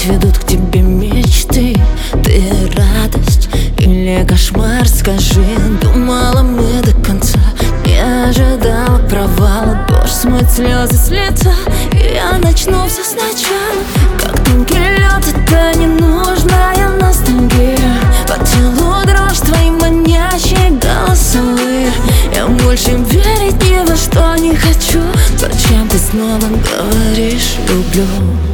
ведут к тебе мечты. Ты радость или кошмар, скажи. Думала, мы до конца, не ожидала провала. Дождь смоет слезы с лица, и я начну все сначала. Как тонкий лед, это ненужная ностальгия. По телу дрожь, твои манящие голосовые. Я больше верить ни во что не хочу. Зачем ты снова говоришь «люблю»?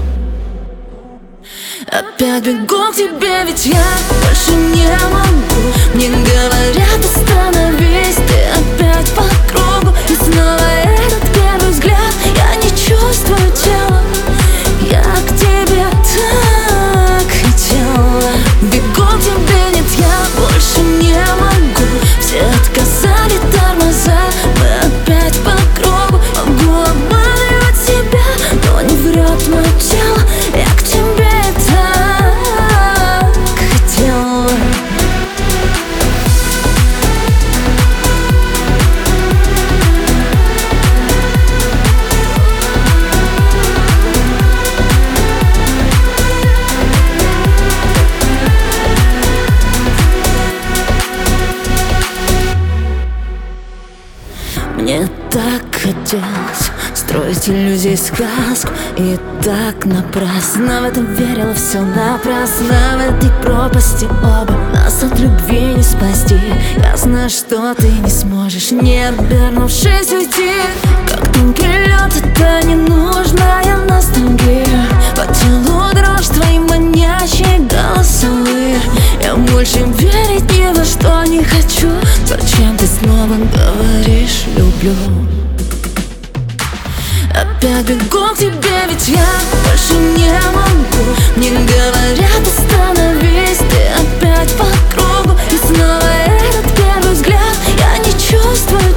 Опять бегу к тебе, ведь я больше не могу. Мне говорят, остановись, ты опять по кругу. И снова этот первый взгляд, я не чувствую тела. Я к тебе так хотела. Бегу к тебе, нет, я больше не могу. Все отказали тормоза, мы опять по кругу. Могу обманывать себя, но не врет мое тело. Я к тебе так хотела. Мне так хотелось строить иллюзии, сказку. И так напрасно в это верила, все напрасно. В этой пропасти оба нас от любви не спасти. Я знаю, что ты не сможешь, не обернувшись, уйти. Как тонкий лед, это ненужная ностальгия. По телу дрожь, твои манящие голосовые. Я больше верить ни во что не хочу. Зачем ты снова говоришь «люблю»? Опять бегу к тебе, ведь я больше не могу. Мне говорят, остановись, ты опять по кругу. И снова этот первый взгляд, я не чувствую